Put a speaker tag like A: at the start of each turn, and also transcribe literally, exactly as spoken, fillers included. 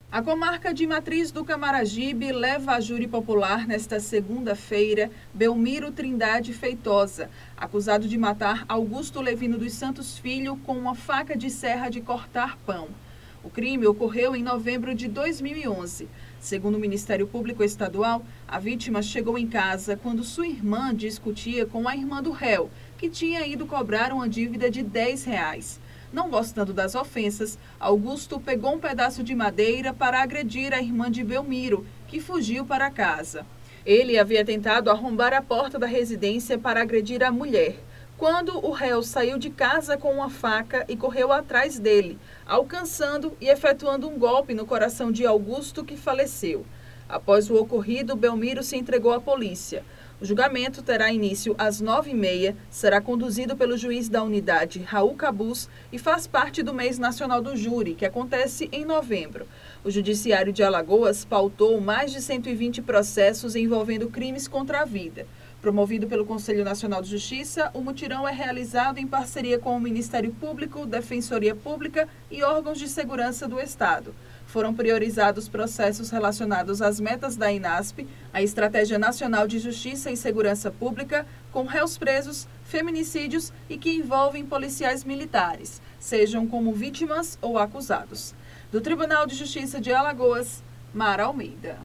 A: A comarca de Matriz do Camaragibe leva a júri popular nesta segunda-feira Belmiro Trindade Feitosa, acusado de matar Augusto Levino dos Santos Filho com uma faca de serra de cortar pão. O crime ocorreu em novembro de dois mil e onze. Segundo o Ministério Público Estadual, a vítima chegou em casa quando sua irmã discutia com a irmã do réu, que tinha ido cobrar uma dívida de dez reais. Não gostando das ofensas, Augusto pegou um pedaço de madeira para agredir a irmã de Belmiro, que fugiu para casa. Ele havia tentado arrombar a porta da residência para agredir a mulher, quando o réu saiu de casa com uma faca e correu atrás dele, alcançando e efetuando um golpe no coração de Augusto, que faleceu. Após o ocorrido, Belmiro se entregou à polícia. O julgamento terá início às nove e meia, será conduzido pelo juiz da unidade, Raul Cabuz, e faz parte do mês nacional do júri, que acontece em novembro. O Judiciário de Alagoas pautou mais de cento e vinte processos envolvendo crimes contra a vida. Promovido pelo Conselho Nacional de Justiça, o mutirão é realizado em parceria com o Ministério Público, Defensoria Pública e órgãos de segurança do Estado. Foram priorizados processos relacionados às metas da INASP, a Estratégia Nacional de Justiça e Segurança Pública, com réus presos, feminicídios e que envolvem policiais militares, sejam como vítimas ou acusados. Do Tribunal de Justiça de Alagoas, Mara Almeida.